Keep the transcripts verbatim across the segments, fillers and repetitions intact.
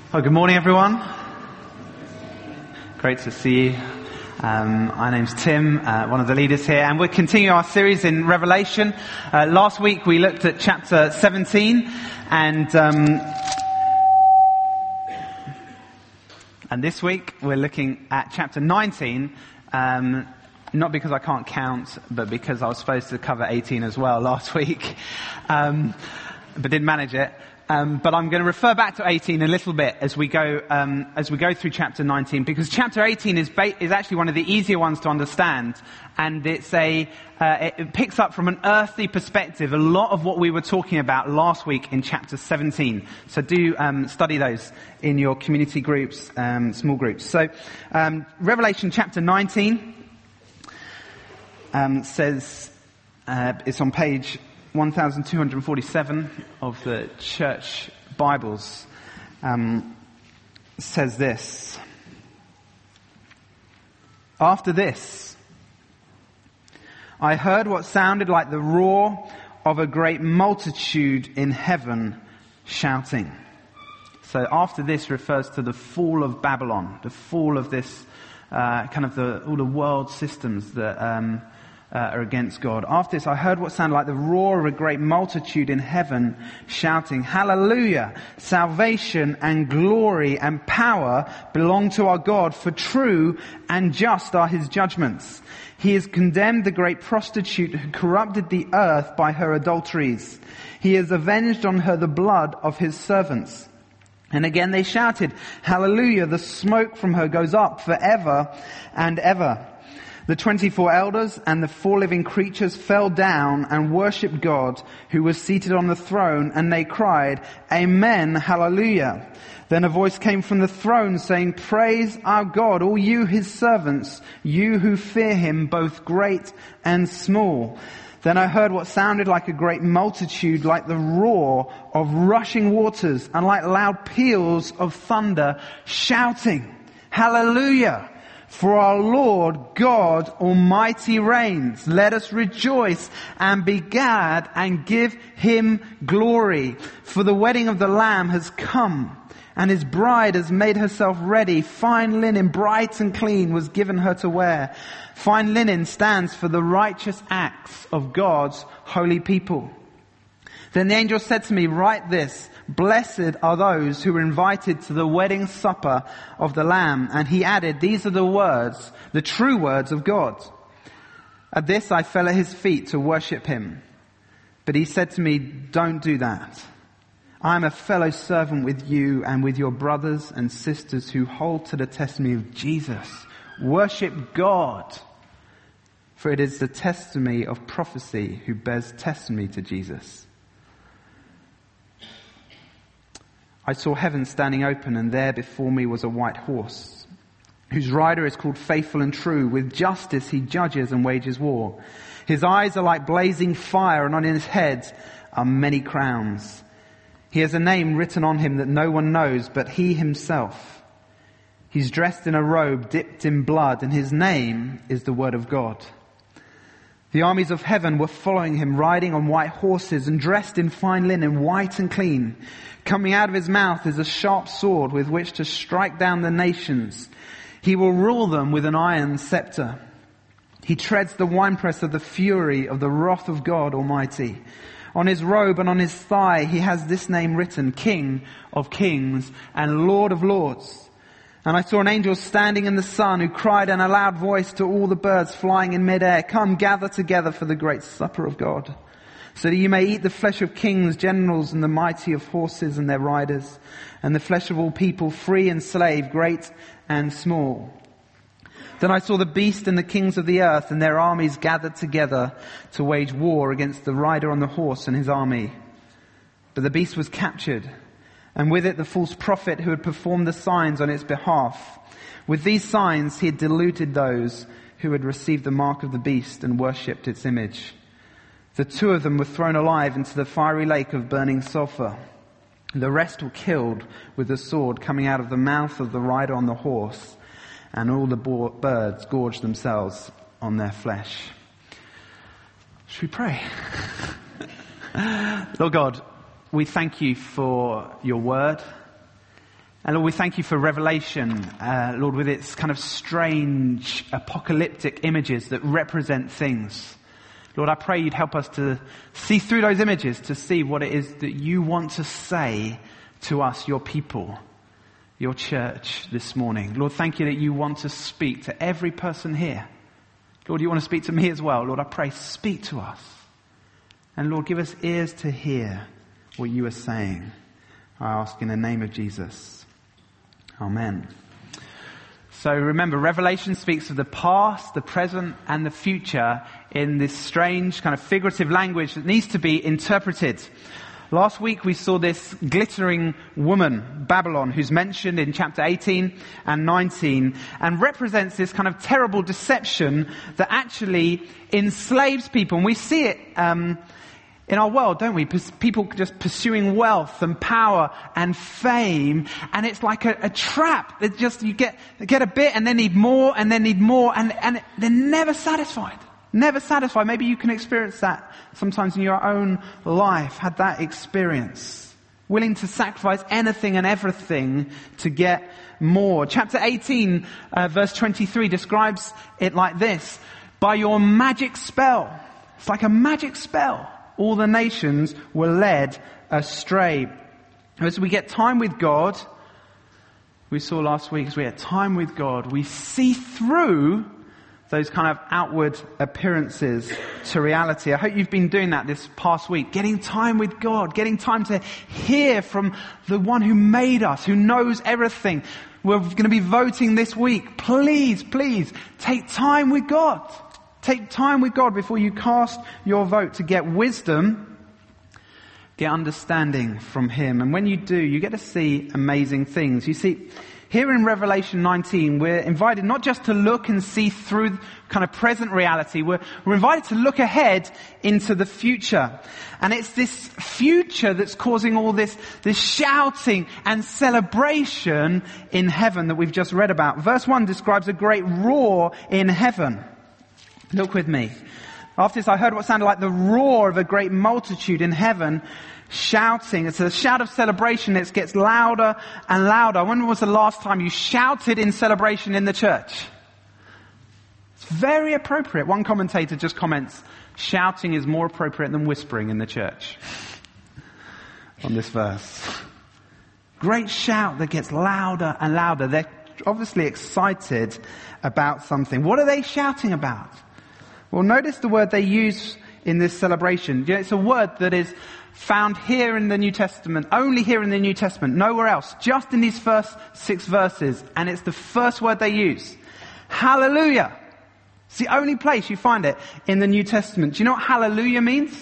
Well, good morning, everyone. Great to see you. Um, my name's Tim, uh, one of the leaders here, and we're continuing our series in Revelation. Uh, last week we looked at chapter seventeen, and um, and this week we're looking at chapter nineteen. Um, not because I can't count, but because I was supposed to cover eighteen as well last week, um, but didn't manage it. Um, but I'm going to refer back to eighteen a little bit as we go um, as we go through chapter nineteen, because chapter eighteen is ba- is actually one of the easier ones to understand, and it's a uh, it, it picks up from an earthly perspective a lot of what we were talking about last week in chapter seventeen. So do um, study those in your community groups, um, small groups. So um, Revelation chapter nineteen um, says uh, it's on page one thousand two hundred forty-seven of the church Bibles. Um, says this: After this, I heard what sounded like the roar of a great multitude in heaven shouting. So after this refers to the fall of Babylon, the fall of this uh, kind of the all the world systems that um, Uh, are against God. After this, I heard what sounded like the roar of a great multitude in heaven shouting, "Hallelujah! Salvation and glory and power belong to our God, for true and just are his judgments. He has condemned the great prostitute who corrupted the earth by her adulteries. He has avenged on her the blood of his servants." And again they shouted, "Hallelujah! The smoke from her goes up forever and ever." The twenty-four elders and the four living creatures fell down and worshipped God who was seated on the throne, and they cried, "Amen, hallelujah." Then a voice came from the throne saying, "Praise our God, all you his servants, you who fear him, both great and small." Then I heard what sounded like a great multitude, like the roar of rushing waters and like loud peals of thunder, shouting, "Hallelujah! For our Lord God Almighty reigns. Let us rejoice and be glad and give him glory. For the wedding of the Lamb has come, and his bride has made herself ready. Fine linen, bright and clean, was given her to wear. Fine linen stands for the righteous acts of God's holy people. Then the angel said to me, "Write this, blessed are those who are invited to the wedding supper of the Lamb." And he added, "These are the words, the true words of God." At this I fell at his feet to worship him. But he said to me, "Don't do that. I am a fellow servant with you and with your brothers and sisters who hold to the testimony of Jesus. Worship God. For it is the testimony of prophecy who bears testimony to Jesus." I saw heaven standing open, and there before me was a white horse, whose rider is called Faithful and True. With justice he judges and wages war. His eyes are like blazing fire, and on his head are many crowns. He has a name written on him that no one knows but he himself. He's dressed in a robe dipped in blood, and his name is the Word of God. The armies of heaven were following him, riding on white horses and dressed in fine linen, white and clean. Coming out of his mouth is a sharp sword with which to strike down the nations. He will rule them with an iron scepter. He treads the winepress of the fury of the wrath of God Almighty. On his robe and on his thigh he has this name written, King of Kings and Lord of Lords. And I saw an angel standing in the sun, who cried in a loud voice to all the birds flying in midair, "Come, gather together for the great supper of God, so that you may eat the flesh of kings, generals, and the mighty, of horses and their riders, and the flesh of all people, free and slave, great and small." Then I saw the beast and the kings of the earth and their armies gathered together to wage war against the rider on the horse and his army. But the beast was captured, and with it the false prophet who had performed the signs on its behalf. With these signs he had deluded those who had received the mark of the beast and worshipped its image. The two of them were thrown alive into the fiery lake of burning sulfur. The rest were killed with the sword coming out of the mouth of the rider on the horse, and all the bo- birds gorged themselves on their flesh. Should we pray? Lord God, we thank you for your word. And Lord, we thank you for Revelation, uh, Lord, with its kind of strange apocalyptic images that represent things. Lord, I pray you'd help us to see through those images, to see what it is that you want to say to us, your people, your church this morning. Lord, thank you that you want to speak to every person here. Lord, you want to speak to me as well. Lord, I pray, speak to us. And Lord, give us ears to hear what you are saying. I ask in the name of Jesus. Amen. So remember, Revelation speaks of the past, the present, and the future in this strange kind of figurative language that needs to be interpreted. Last week we saw this glittering woman, Babylon, who's mentioned in chapter eighteen and nineteen, and represents this kind of terrible deception that actually enslaves people. And we see it um, in our world, don't we? People just pursuing wealth and power and fame, and it's like a, a trap. It just you get get a bit and then need more and then need more, and and they're never satisfied. Never satisfied. Maybe you can experience that sometimes in your own life. Had that experience. Willing to sacrifice anything and everything to get more. Chapter eighteen, uh, verse twenty-three describes it like this: by your magic spell. It's like a magic spell. All the nations were led astray. As we get time with God, we saw last week, as we get time with God, we see through those kind of outward appearances to reality. I hope you've been doing that this past week. Getting time with God. Getting time to hear from the one who made us, who knows everything. We're going to be voting this week. Please, please, take time with God. Take time with God before you cast your vote to get wisdom, get understanding from Him. And when you do, you get to see amazing things. You see, here in Revelation nineteen, we're invited not just to look and see through kind of present reality, we're, we're invited to look ahead into the future. And it's this future that's causing all this, this shouting and celebration in heaven that we've just read about. Verse one describes a great roar in heaven. Look with me. After this, I heard what sounded like the roar of a great multitude in heaven shouting. It's a shout of celebration. It gets louder and louder. When was the last time you shouted in celebration in the church? It's very appropriate. One commentator just comments, shouting is more appropriate than whispering in the church on this verse. Great shout that gets louder and louder. They're obviously excited about something. What are they shouting about? Well, notice the word they use in this celebration. It's a word that is found here in the New Testament, only here in the New Testament, nowhere else, just in these first six verses. And it's the first word they use. Hallelujah. It's the only place you find it in the New Testament. Do you know what hallelujah means?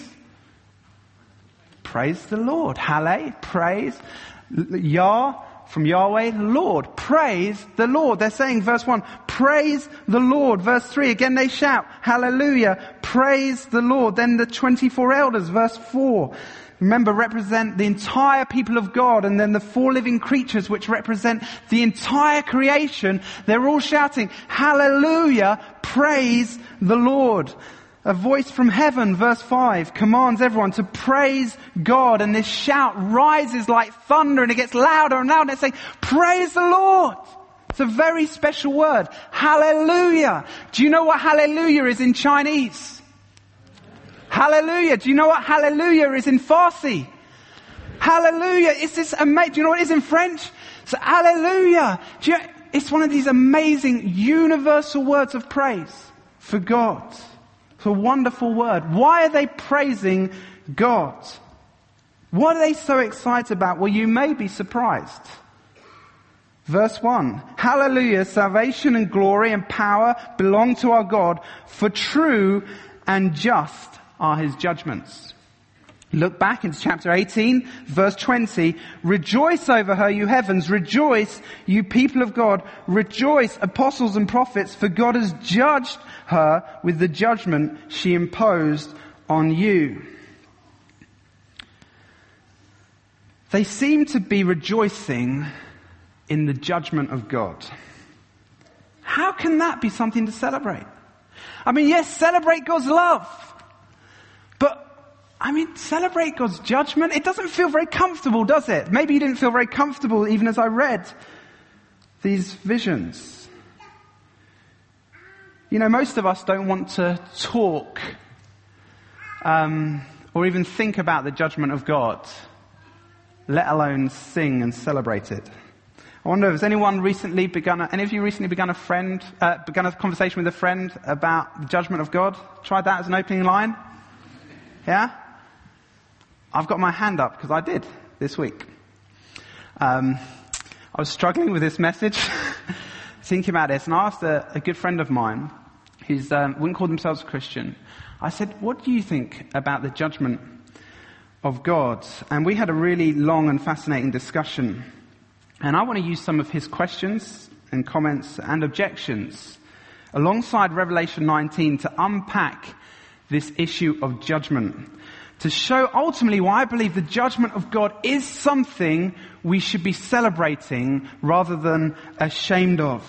Praise the Lord. Halle, praise. Yah, from Yahweh, Lord. Praise the Lord. They're saying, verse one, praise the Lord. Verse three, again they shout, hallelujah, praise the Lord. Then the twenty-four elders, verse four, remember, represent the entire people of God. And then the four living creatures, which represent the entire creation, they're all shouting, hallelujah, praise the Lord. A voice from heaven, verse five, commands everyone to praise God. And this shout rises like thunder and it gets louder and louder. It's saying, praise the Lord. It's a very special word. Hallelujah. Do you know what hallelujah is in Chinese? Hallelujah. Do you know what hallelujah is in Farsi? Hallelujah. It's this amazing. Do you know what it is in French? It's hallelujah. Do you know, it's one of these amazing universal words of praise for God. It's a wonderful word. Why are they praising God? What are they so excited about? Well, you may be surprised. Verse one, hallelujah, salvation and glory and power belong to our God, for true and just are His judgments. Look back into chapter eighteen, verse twenty. Rejoice over her, you heavens. Rejoice, you people of God. Rejoice, apostles and prophets, for God has judged her with the judgment she imposed on you. They seem to be rejoicing in the judgment of God. How can that be something to celebrate? I mean, yes, celebrate God's love. But I mean, celebrate God's judgment. It doesn't feel very comfortable, does it? Maybe you didn't feel very comfortable even as I read these visions. You know, most of us don't want to talk um, or even think about the judgment of God, let alone sing and celebrate it. I wonder, has anyone recently begun, a, any of you recently begun a friend, uh, begun a conversation with a friend about the judgment of God? Tried that as an opening line? Yeah? I've got my hand up because I did this week. Um, I was struggling with this message, thinking about this, and I asked a, a good friend of mine, who um, wouldn't call themselves a Christian. I said, what do you think about the judgment of God? And we had a really long and fascinating discussion. And I want to use some of his questions and comments and objections alongside Revelation nineteen to unpack this issue of judgment, to show ultimately why I believe the judgment of God is something we should be celebrating rather than ashamed of.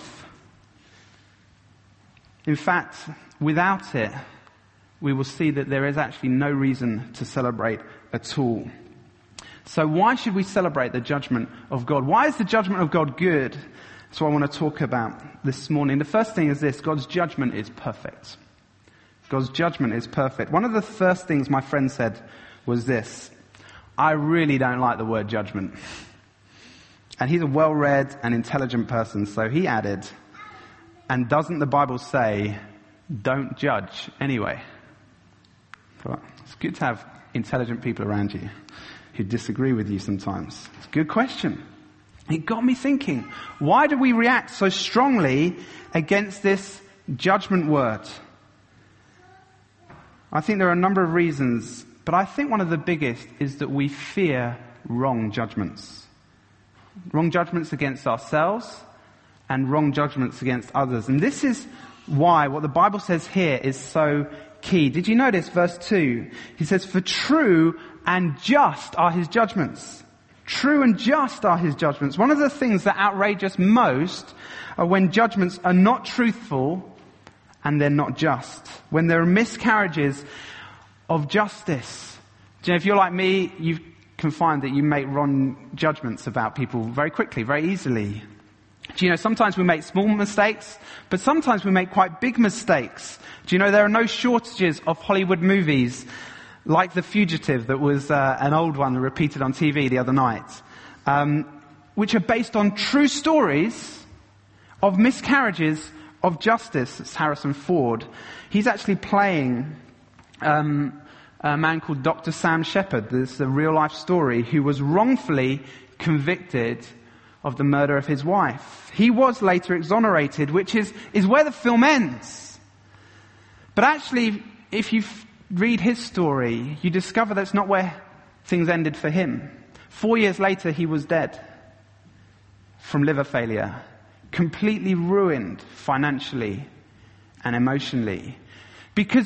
In fact, without it, we will see that there is actually no reason to celebrate at all. So why should we celebrate the judgment of God? Why is the judgment of God good? That's what I want to talk about this morning. The first thing is this: God's judgment is perfect. God's judgment is perfect. One of the first things my friend said was this: I really don't like the word judgment. And he's a well-read and intelligent person, so he added, and doesn't the Bible say, don't judge anyway? But it's good to have intelligent people around you who disagree with you sometimes. It's a good question. It got me thinking, why do we react so strongly against this judgment word? I think there are a number of reasons, but I think one of the biggest is that we fear wrong judgments. Wrong judgments against ourselves and wrong judgments against others. And this is why what the Bible says here is so key. Did you notice verse two? He says, for true and just are his judgments. True and just are his judgments. One of the things that outrage us most are when judgments are not truthful and they're not just. When there are miscarriages of justice. Do you know, if you're like me, you can find that you make wrong judgments about people very quickly, very easily. Do you know, sometimes we make small mistakes, but sometimes we make quite big mistakes. Do you know, there are no shortages of Hollywood movies like The Fugitive, that was uh, an old one repeated on T V the other night, um, which are based on true stories of miscarriages of justice. It's Harrison Ford. He's actually playing um, a man called Doctor Sam Shepard. This is a real-life story, who was wrongfully convicted of the murder of his wife. He was later exonerated, which is, is where the film ends. But actually, if you read his story, you discover that's not where things ended for him. Four years later, he was dead from liver failure, completely ruined financially and emotionally. Because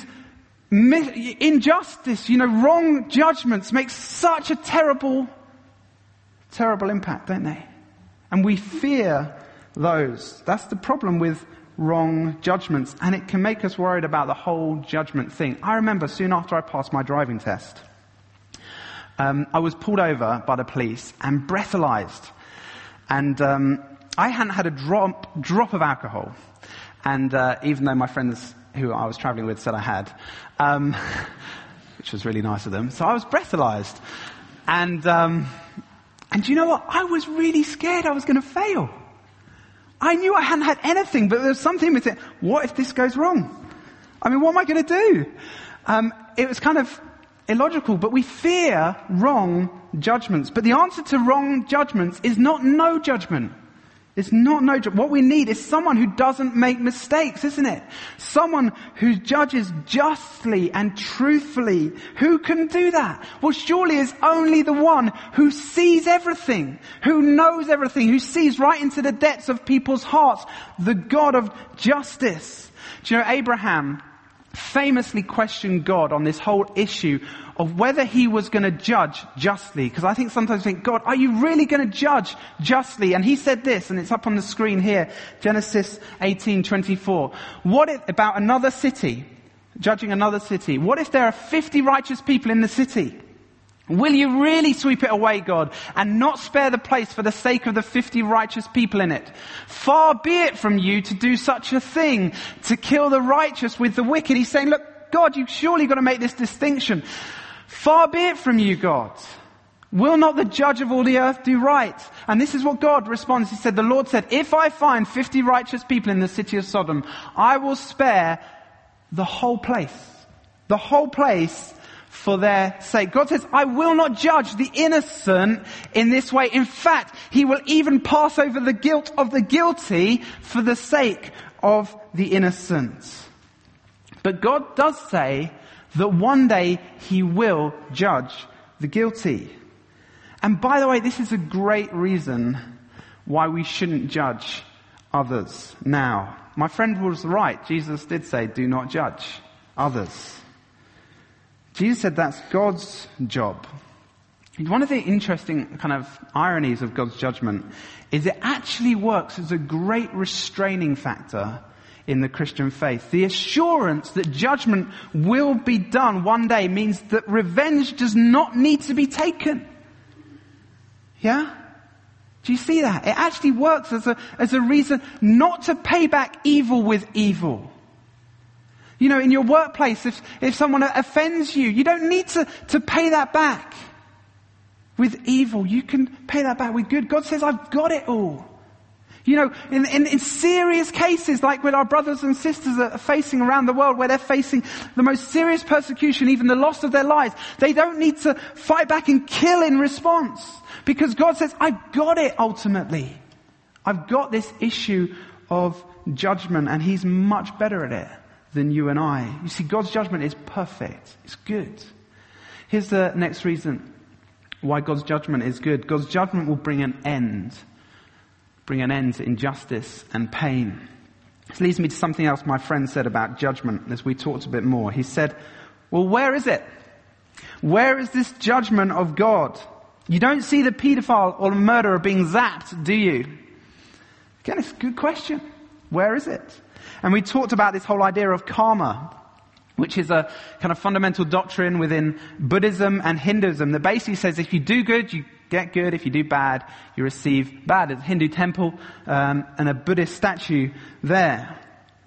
injustice, you know, wrong judgments make such a terrible, terrible impact, don't they? And we fear those. That's the problem with wrong judgments, and it can make us worried about the whole judgment thing. I remember soon after I passed my driving test, um, I was pulled over by the police and breathalyzed, and um, I hadn't had a drop drop of alcohol, and uh, even though my friends who I was traveling with said I had, um, which was really nice of them, so I was breathalyzed, and um, and do you know what? I was really scared I was going to fail. I knew I hadn't had anything, but there was something with it. What if this goes wrong? I mean, what am I going to do? Um, it was kind of illogical, but we fear wrong judgments. But the answer to wrong judgments is not no judgment. It's not no judgment. What we need is someone who doesn't make mistakes, isn't it? Someone who judges justly and truthfully. Who can do that? Well, surely it's only the one who sees everything, who knows everything, who sees right into the depths of people's hearts, the God of justice. Do you know, Abraham famously questioned God on this whole issue of whether he was going to judge justly. Because I think sometimes we think, God, are you really going to judge justly? And he said this, and it's up on the screen here, Genesis eighteen twenty-four. What if, about another city, judging another city? What if there are fifty righteous people in the city? Will you really sweep it away, God, and not spare the place for the sake of the fifty righteous people in it? Far be it from you to do such a thing, to kill the righteous with the wicked. He's saying, look, God, you've surely got to make this distinction. Far be it from you, God. Will not the judge of all the earth do right? And this is what God responds. He said, the Lord said, if I find fifty righteous people in the city of Sodom, I will spare the whole place. The whole place for their sake. God says, I will not judge the innocent in this way. In fact, he will even pass over the guilt of the guilty for the sake of the innocent. But God does say that one day he will judge the guilty. And by the way, this is a great reason why we shouldn't judge others now. My friend was right. Jesus did say, do not judge others. Jesus said that's God's job. One of the interesting kind of ironies of God's judgment is it actually works as a great restraining factor in the Christian faith. The assurance that judgment will be done one day means that revenge does not need to be taken. Yeah? Do you see that? It actually works as a, as a reason not to pay back evil with evil. You know, in your workplace, if, if someone offends you, you don't need to, to pay that back with evil. You can pay that back with good. God says, I've got it all. You know, in, in, in serious cases, like with our brothers and sisters that are facing around the world, where they're facing the most serious persecution, even the loss of their lives, they don't need to fight back and kill in response. Because God says, I've got it ultimately. I've got this issue of judgment, and he's much better at it than you and I. You see, God's judgment is perfect. It's good. Here's the next reason why God's judgment is good. God's judgment will bring an end. Bring an end to injustice and pain. This leads me to something else my friend said about judgment as we talked a bit more. He said, well, where is it? Where is this judgment of God? You don't see the paedophile or the murderer being zapped, do you? Again, it's a good question. Where is it? And we talked about this whole idea of karma, which is a kind of fundamental doctrine within Buddhism and Hinduism that basically says if you do good, you get good. If you do bad, you receive bad. There's a Hindu temple um, and a Buddhist statue there.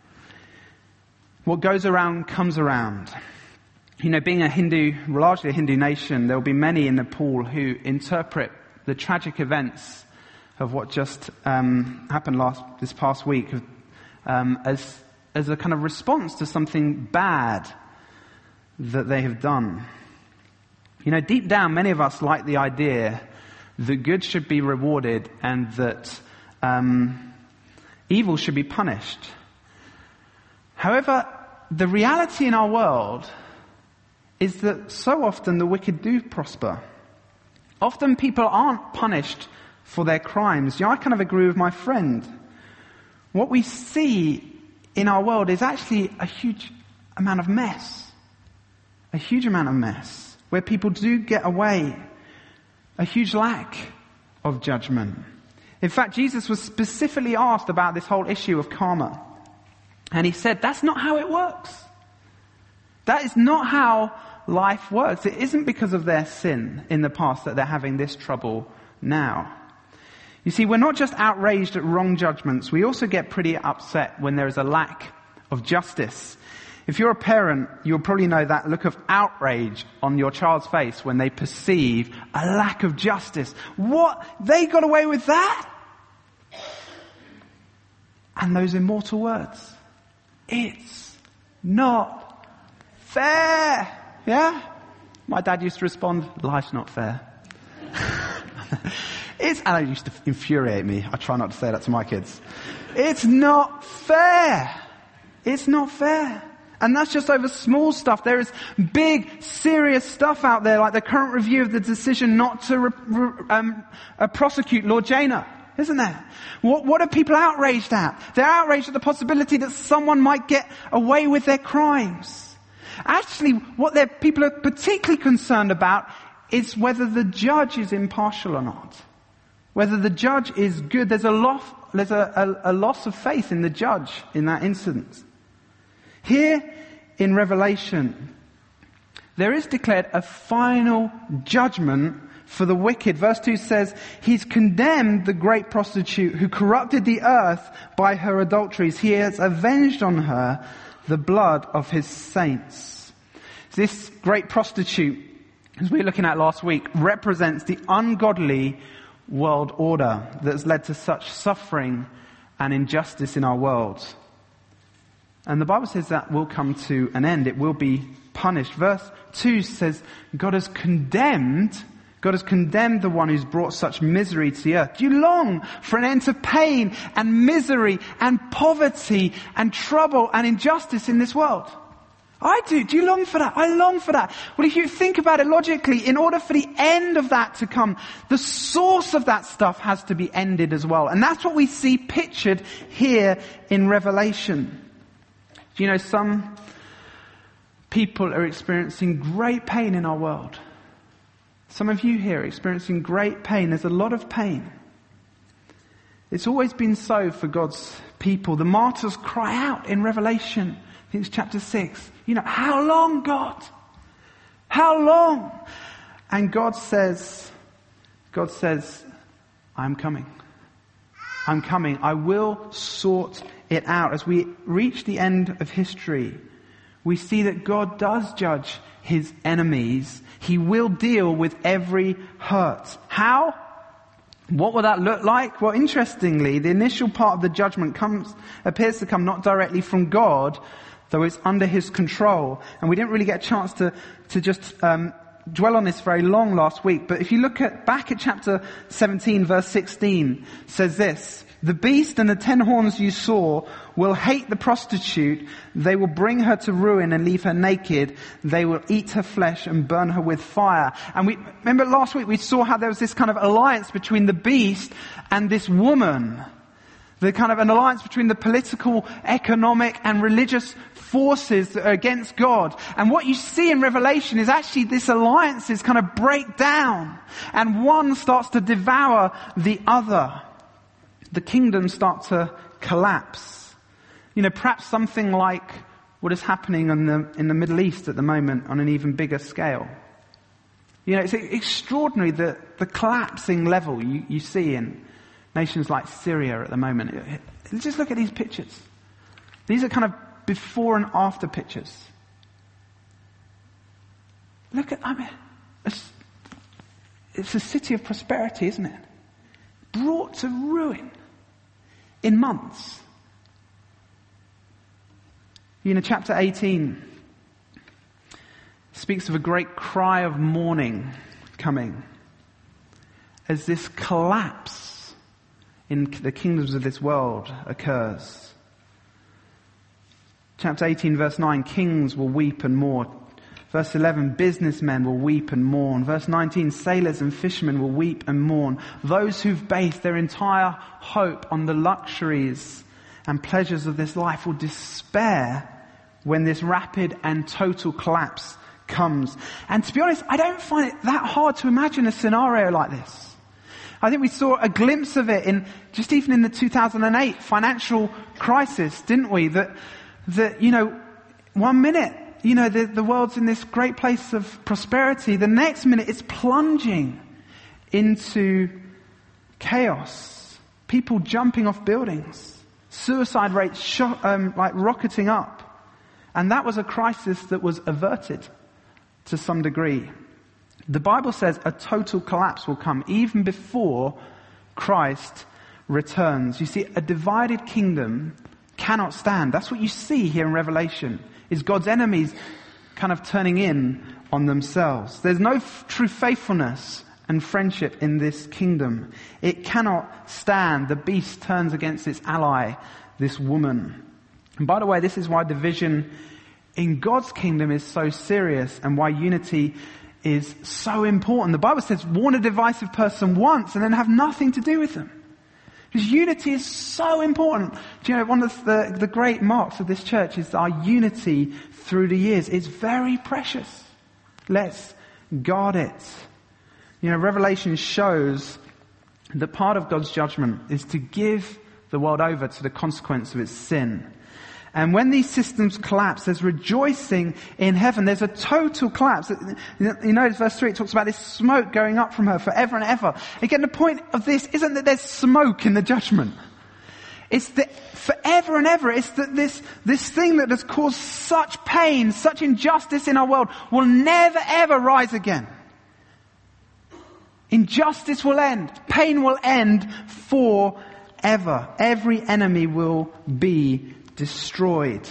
What goes around comes around. You know, being a Hindu, largely a Hindu nation, there will be many in Nepal who interpret the tragic events of what just um, happened last this past week um, as as a kind of response to something bad that they have done. You know, deep down, many of us like the idea that good should be rewarded and that um, evil should be punished. However, the reality in our world is that so often the wicked do prosper. Often people aren't punished for their crimes. You know, I kind of agree with my friend. What we see in our world is actually a huge amount of mess. A huge amount of mess. Where people do get away. A huge lack of judgment. In fact, Jesus was specifically asked about this whole issue of karma. And he said, that's not how it works. That is not how life works. It isn't because of their sin in the past that they're having this trouble now. You see, we're not just outraged at wrong judgments. We also get pretty upset when there is a lack of justice. If you're a parent, you'll probably know that look of outrage on your child's face when they perceive a lack of justice. What? They got away with that? And those immortal words. It's not fair. Yeah? My dad used to respond, life's not fair. It's, and it used to infuriate me. I try not to say that to my kids. It's not fair. It's not fair. And that's just over small stuff. There is big, serious stuff out there, like the current review of the decision not to re, re, um, uh, prosecute Lord Jayner, isn't there? What, what are people outraged at? They're outraged at the possibility that someone might get away with their crimes. Actually, what they're, people are particularly concerned about is whether the judge is impartial or not. Whether the judge is good. There's a loss, there's a, a, a loss of faith in the judge in that instance. Here in Revelation, there is declared a final judgment for the wicked. Verse two says, he's condemned the great prostitute who corrupted the earth by her adulteries. He has avenged on her the blood of his saints. This great prostitute, as we were looking at last week, represents the ungodly world order that's led to such suffering and injustice in our world. And the Bible says that will come to an end. It will be punished. Verse two says, God has condemned, God has condemned the one who's brought such misery to the earth. Do you long for an end to pain and misery and poverty and trouble and injustice in this world? I do. Do you long for that? I long for that. Well, if you think about it logically, in order for the end of that to come, the source of that stuff has to be ended as well. And that's what we see pictured here in Revelation. Do you know, some people are experiencing great pain in our world. Some of you here are experiencing great pain. There's a lot of pain. It's always been so for God's people. The martyrs cry out in Revelation. I think it's chapter six. You know, how long, God? How long? And God says, God says, I'm coming. I'm coming. I will sort it out. As we reach the end of history, we see that God does judge his enemies. He will deal with every hurt. How? What will that look like? Well, interestingly, the initial part of the judgment comes, appears to come not directly from God, though it's under his control. And we didn't really get a chance to, to just um, dwell on this very long last week. But if you look at back at chapter seventeen, verse sixteen, it says this: the beast and the ten horns you saw will hate the prostitute. They will bring her to ruin and leave her naked. They will eat her flesh and burn her with fire. And we remember last week we saw how there was this kind of alliance between the beast and this woman. The kind of an alliance between the political, economic and religious forces that are against God. And what you see in Revelation is actually this alliances kind of break down and one starts to devour the other. The kingdoms start to collapse. You know, perhaps something like what is happening in the, in the Middle East at the moment on an even bigger scale. You know, it's extraordinary the, the collapsing level you, you see in nations like Syria at the moment. Just look at these pictures. These are kind of before and after pictures. Look at, I mean, it's, it's a city of prosperity, isn't it? Brought to ruin in months. You know, chapter eighteen speaks of a great cry of mourning coming as this collapse in the kingdoms of this world occurs. Chapter eighteen, verse nine, kings will weep and mourn. Verse eleven, businessmen will weep and mourn. Verse nineteen, sailors and fishermen will weep and mourn. Those who've based their entire hope on the luxuries and pleasures of this life will despair when this rapid and total collapse comes. And to be honest, I don't find it that hard to imagine a scenario like this. I think we saw a glimpse of it in just even in the two thousand eight financial crisis, didn't we? That, that you know, one minute, you know, the, the world's in this great place of prosperity. The next minute, it's plunging into chaos. People jumping off buildings. Suicide rates shot, um, like rocketing up. And that was a crisis that was averted to some degree. The Bible says a total collapse will come even before Christ returns. You see, a divided kingdom cannot stand. That's what you see here in Revelation, is God's enemies kind of turning in on themselves. There's no f- true faithfulness and friendship in this kingdom. It cannot stand. The beast turns against its ally, this woman. And by the way, this is why division in God's kingdom is so serious and why unity is so important. The Bible says, warn a divisive person once and then have nothing to do with them. Because unity is so important. Do you know, one of the, the great marks of this church is our unity through the years. It's very precious. Let's guard it. You know, Revelation shows that part of God's judgment is to give the world over to the consequence of its sin. And when these systems collapse, there's rejoicing in heaven. There's a total collapse. You know, verse three, it talks about this smoke going up from her forever and ever. Again, the point of this isn't that there's smoke in the judgment. It's that forever and ever, it's that this, this thing that has caused such pain, such injustice in our world will never ever rise again. Injustice will end. Pain will end forever. Every enemy will be destroyed.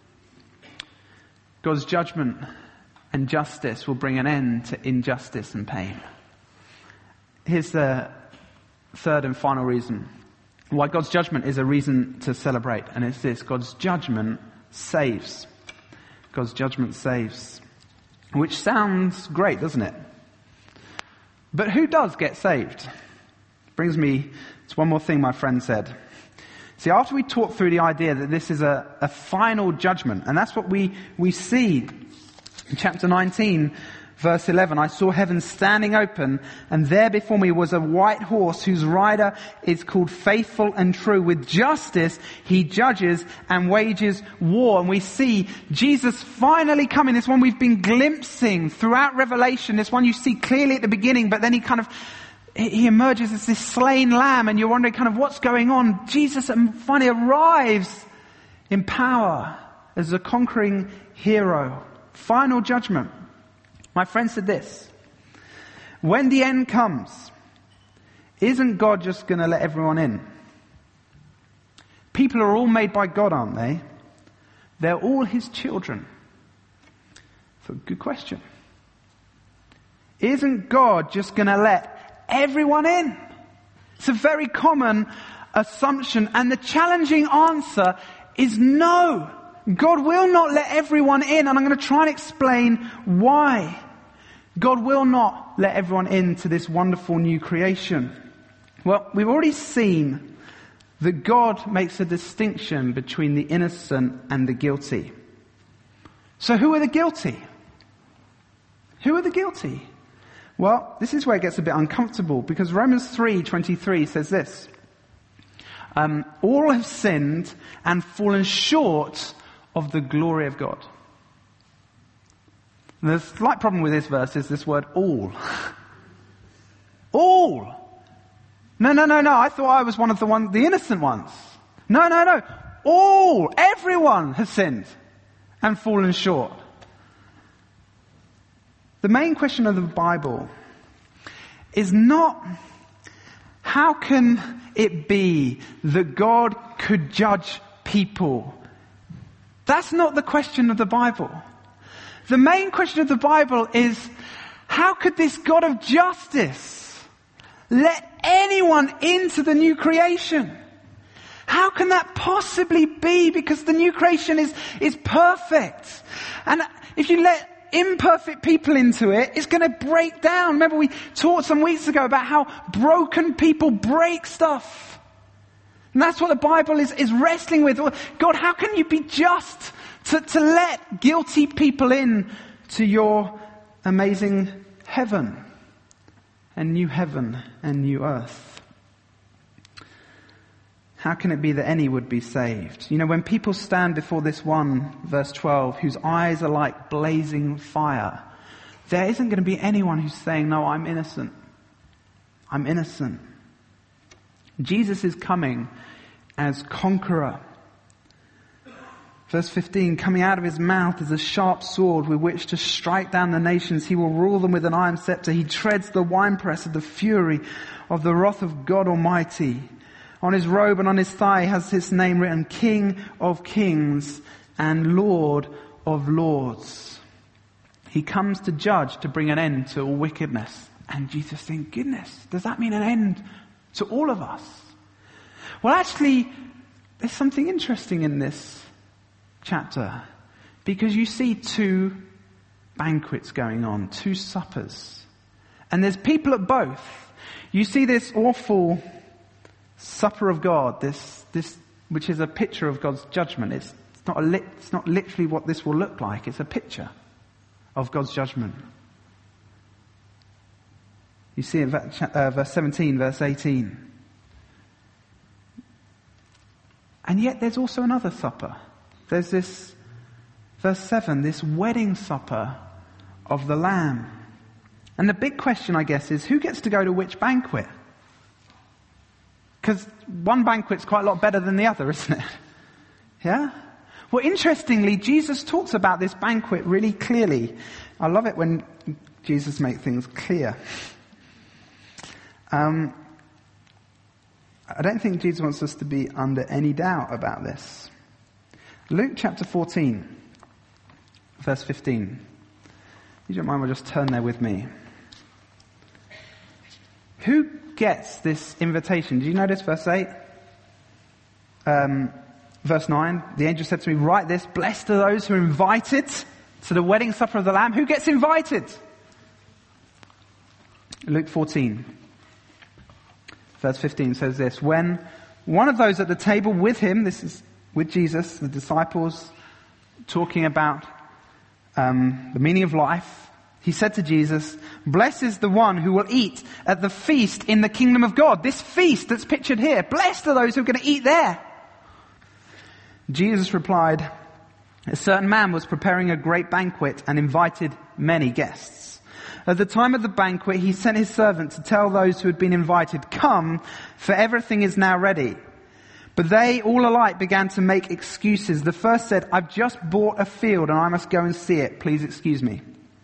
God's judgment and justice will bring an end to injustice and pain. Here's the third and final reason why God's judgment is a reason to celebrate. And it's this: God's judgment saves. God's judgment saves. Which sounds great, doesn't it? But who does get saved? Brings me to one more thing my friend said. See, after we talked through the idea that this is a, a final judgment, and that's what we, we see in chapter nineteen, verse eleven. I saw heaven standing open, and there before me was a white horse whose rider is called Faithful and True. With justice he judges and wages war. And we see Jesus finally coming, this one we've been glimpsing throughout Revelation, this one you see clearly at the beginning, but then he kind of He emerges as this slain lamb, and you're wondering kind of what's going on. Jesus finally arrives in power as a conquering hero. Final judgment. My friend said this: when the end comes, isn't God just going to let everyone in? People are all made by God, aren't they? They're all his children. So, good question. Isn't God just going to let everyone in? It's a very common assumption, and the challenging answer is no. God will not let everyone in, and I'm going to try and explain why. God will not let everyone into this wonderful new creation. Well, we've already seen that God makes a distinction between the innocent and the guilty. So who are the guilty? Who are the guilty? Well, this is where it gets a bit uncomfortable, because Romans three twenty-three says this: um, all have sinned and fallen short of the glory of God. And the slight problem with this verse is this word all. All. No, no, no, no. I thought I was one of the ones, the innocent ones. No, no, no. All. Everyone has sinned and fallen short. The main question of the Bible is not how can it be that God could judge people. That's not the question of the Bible. The main question of the Bible is, how could this God of justice let anyone into the new creation? How can that possibly be? Because the new creation is, is perfect. And if you let imperfect people into it, it's going to break down. Remember, we talked some weeks ago about how broken people break stuff. And that's what the Bible is, is wrestling with. God, how can you be just to, to let guilty people in to your amazing heaven and new heaven and new earth? How can it be that any would be saved? You know, when people stand before this one, verse twelve, whose eyes are like blazing fire, there isn't going to be anyone who's saying, no, I'm innocent. I'm innocent. Jesus is coming as conqueror. Verse fifteen, coming out of his mouth is a sharp sword with which to strike down the nations. He will rule them with an iron scepter. He treads the winepress of the fury of the wrath of God Almighty. On his robe and on his thigh has his name written, King of Kings and Lord of Lords. He comes to judge, to bring an end to all wickedness. And Jesus thinks, goodness, does that mean an end to all of us? Well, actually, there's something interesting in this chapter, because you see two banquets going on, two suppers. And there's people at both. You see this awful supper of God, this this which is a picture of God's judgment. It's, it's not a lit, it's not literally what this will look like. It's a picture of God's judgment. You see in uh, verse seventeen, verse eighteen. And yet there's also another supper. There's this, verse seven, this wedding supper of the Lamb. And the big question, I guess, is who gets to go to which banquet? Because one banquet's quite a lot better than the other, isn't it? Yeah? Well, interestingly, Jesus talks about this banquet really clearly. I love it when Jesus makes things clear. Um, I don't think Jesus wants us to be under any doubt about this. Luke chapter fourteen, verse fifteen. If you don't mind, we'll just turn there with me. Who gets this invitation? Do you notice verse eight? Um, verse nine, the angel said to me, write this, blessed are those who are invited to the wedding supper of the Lamb. Who gets invited? Luke fourteen, verse fifteen says this, when one of those at the table with him, this is with Jesus, the disciples talking about um, the meaning of life, he said to Jesus, blessed is the one who will eat at the feast in the kingdom of God. This feast that's pictured here, blessed are those who are going to eat there. Jesus replied, a certain man was preparing a great banquet and invited many guests. At the time of the banquet, he sent his servant to tell those who had been invited, come, for everything is now ready. But they all alike began to make excuses. The first said, I've just bought a field and I must go and see it. Please excuse me.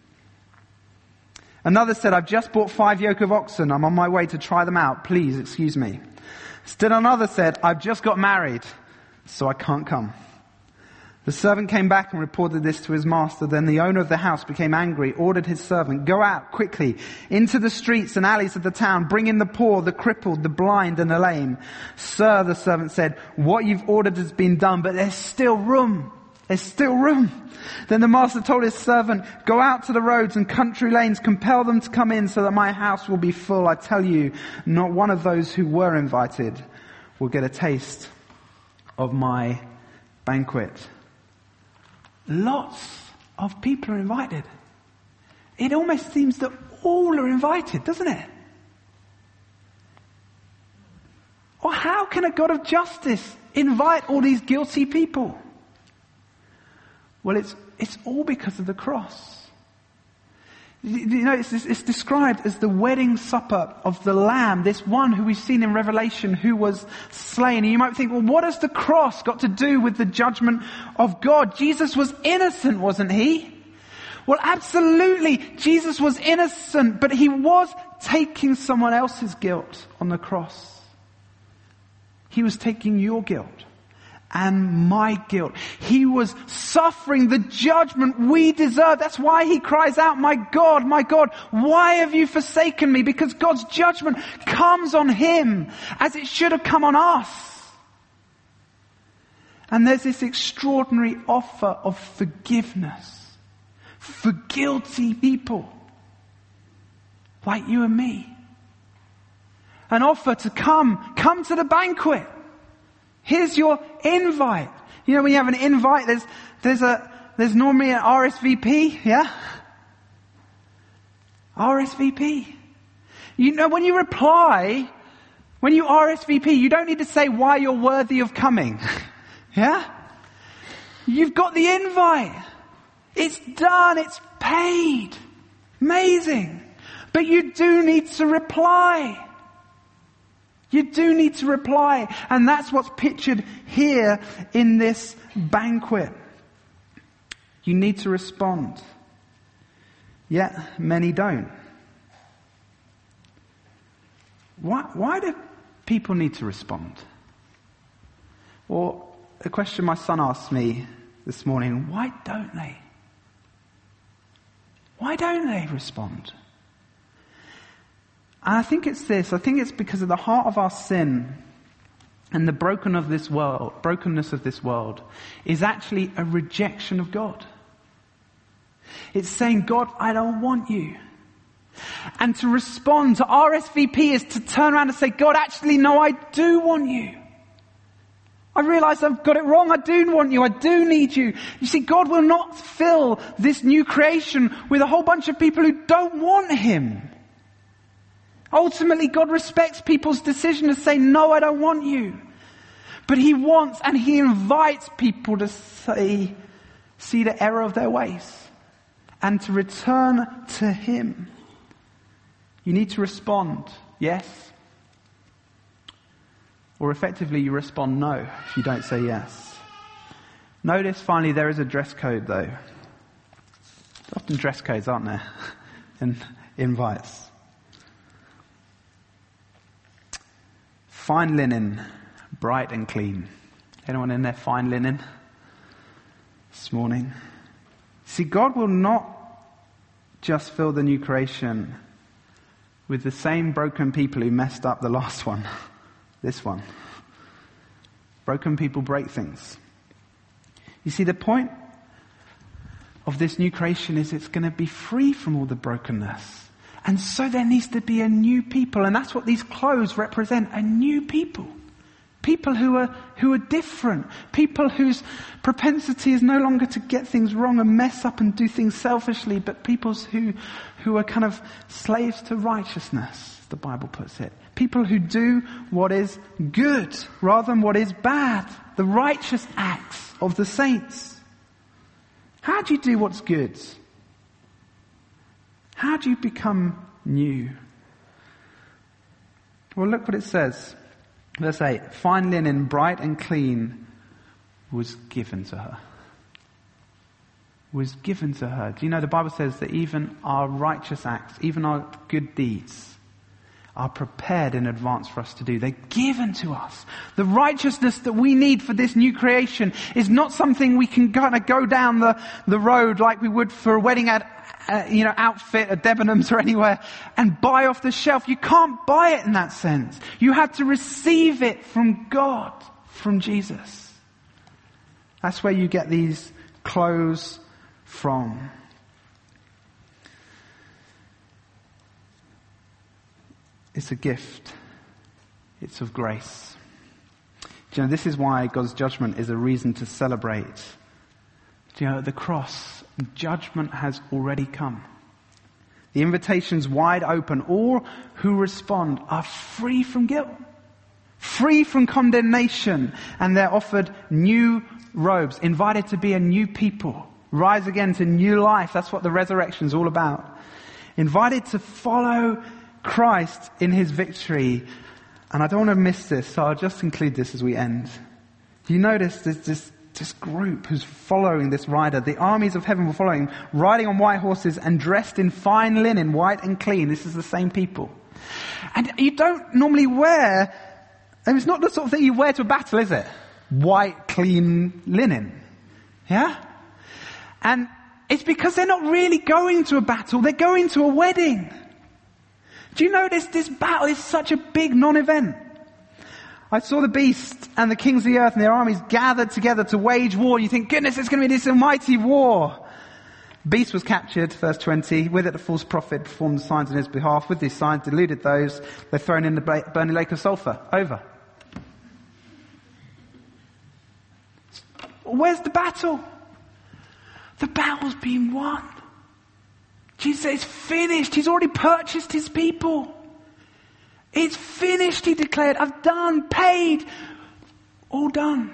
Another said, I've just bought five yoke of oxen. I'm on my way to try them out. Please excuse me. Still another said, I've just got married, so I can't come. The servant came back and reported this to his master. Then the owner of the house became angry, ordered his servant, go out quickly into the streets and alleys of the town, bring in the poor, the crippled, the blind and the lame. Sir, the servant said, what you've ordered has been done, but there's still room. There's still room. Then the master told his servant, go out to the roads and country lanes, compel them to come in so that my house will be full. I tell you, not one of those who were invited will get a taste of my banquet. Lots of people are invited. It almost seems that all are invited, doesn't it? Or how can a God of justice invite all these guilty people? Well, it's it's all because of the cross. You know, it's, it's described as the wedding supper of the Lamb, this one who we've seen in Revelation who was slain. And you might think, well, what has the cross got to do with the judgment of God? Jesus was innocent, wasn't he? Well, absolutely, Jesus was innocent, but he was taking someone else's guilt on the cross. He was taking your guilt and my guilt. He was suffering the judgment we deserve. That's why he cries out, my God, my God, why have you forsaken me? Because God's judgment comes on him as it should have come on us. And there's this extraordinary offer of forgiveness for guilty people like you and me. An offer to come, come to the banquet. Here's your invite. You know, when you have an invite, there's, there's a, there's normally an R S V P, yeah? R S V P. You know, when you reply, when you R S V P, you don't need to say why you're worthy of coming. Yeah? You've got the invite. It's done. It's paid. Amazing. But you do need to reply. You do need to reply. And that's what's pictured here in this banquet. You need to respond. Yet many don't. Why, why do people need to respond? Or a question my son asked me this morning, why don't they? Why don't they respond? And I think it's this. I think it's because of the heart of our sin and the broken of this world, brokenness of this world is actually a rejection of God. It's saying, God, I don't want you. And to respond to R S V P is to turn around and say, God, actually, no, I do want you. I realize I've got it wrong. I do want you. I do need you. You see, God will not fill this new creation with a whole bunch of people who don't want him. Ultimately, God respects people's decision to say, no, I don't want you. But he wants and he invites people to say, see the error of their ways and to return to him. You need to respond, yes. Or effectively you respond no if you don't say yes. Notice finally there is a dress code though. There's often dress codes, aren't there? In invites. Fine linen, bright and clean. Anyone in there fine linen this morning? See, God will not just fill the new creation with the same broken people who messed up the last one. This one. Broken people break things. You see, the point of this new creation is it's going to be free from all the brokenness. And so there needs to be a new people. And that's what these clothes represent. A new people. People who are, who are different. People whose propensity is no longer to get things wrong and mess up and do things selfishly, but people who, who are kind of slaves to righteousness, the Bible puts it. People who do what is good rather than what is bad. The righteous acts of the saints. How do you do what's good? How do you become new? Well, look what it says. Verse eight. Fine linen, bright and clean, was given to her. Was given to her. Do you know the Bible says that even our righteous acts, even our good deeds, are prepared in advance for us to do. They're given to us. The righteousness that we need for this new creation is not something we can kind of go down the, the road like we would for a wedding ad, uh, you know, outfit at Debenhams or anywhere and buy off the shelf. You can't buy it in that sense. You have to receive it from God, from Jesus. That's where you get these clothes from. It's a gift. It's of grace. Do you know, this is why God's judgment is a reason to celebrate. Do you know, at the cross, judgment has already come. The invitation's wide open. All who respond are free from guilt, free from condemnation, and they're offered new robes, invited to be a new people, rise again to new life. That's what the resurrection's all about. Invited to follow Christ in his victory. And I don't want to miss this, so I'll just include this as we end. You notice there's this, this group who's following this rider. The armies of heaven were following, riding on white horses and dressed in fine linen, white and clean. This is the same people. And you don't normally wear, and it's not the sort of thing you wear to a battle, is it? White, clean linen. Yeah? And it's because they're not really going to a battle, they're going to a wedding. Do you notice this battle is such a big non-event? I saw the beast and the kings of the earth and their armies gathered together to wage war. You think, goodness, it's going to be this almighty war. Beast was captured, verse twenty. With it, the false prophet performed signs on his behalf. With these signs, deluded those. They're thrown in the burning lake of sulfur. Over. Where's the battle? The battle's been won. Jesus said, it's finished. He's already purchased his people. It's finished, he declared. I've done, paid, all done.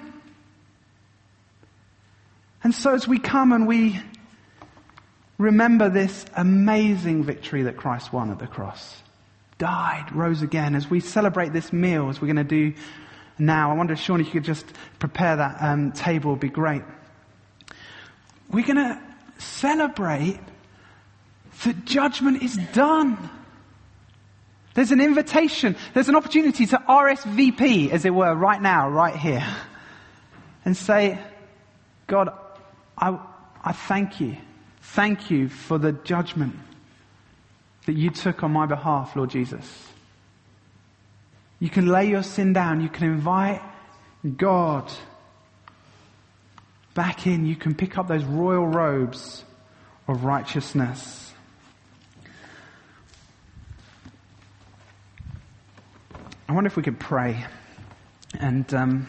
And so as we come and we remember this amazing victory that Christ won at the cross, died, rose again, as we celebrate this meal, as we're going to do now, I wonder if Sean, if you could just prepare that um, table, would be great. We're going to celebrate that judgment is done. There's an invitation. There's an opportunity to R S V P, as it were, right now, right here. And say, God, I, I thank you. Thank you for the judgment that you took on my behalf, Lord Jesus. You can lay your sin down. You can invite God back in. You can pick up those royal robes of righteousness. I wonder if we could pray. And um,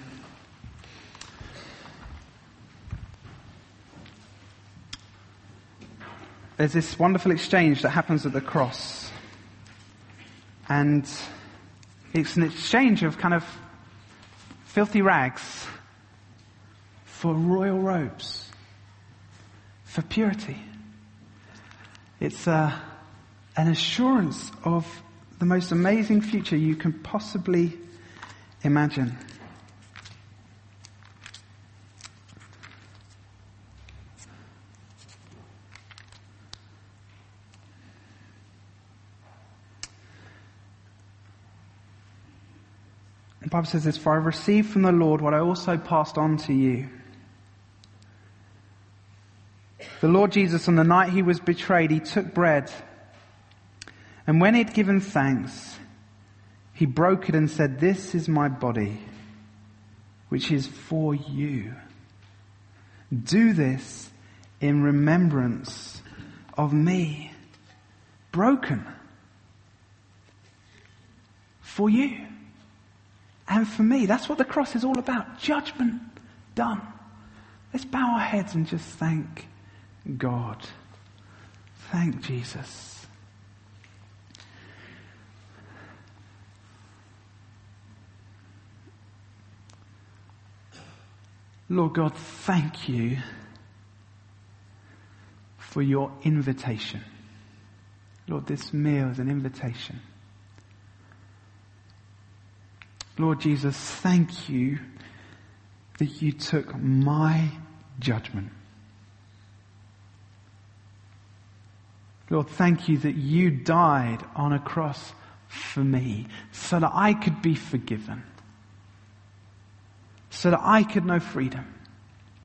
there's this wonderful exchange that happens at the cross. And it's an exchange of kind of filthy rags for royal robes, for purity. It's uh, an assurance of the most amazing future you can possibly imagine. The Bible says this, for I received from the Lord what I also passed on to you. The Lord Jesus, on the night he was betrayed, he took bread, and when he had given thanks, he broke it and said, this is my body, which is for you. Do this in remembrance of me. Broken for you and for me. That's what the cross is all about. Judgment done. Let's bow our heads and just thank God. Thank Jesus. Lord God, thank you for your invitation. Lord, this meal is an invitation. Lord Jesus, thank you that you took my judgment. Lord, thank you that you died on a cross for me so that I could be forgiven, so that I could know freedom.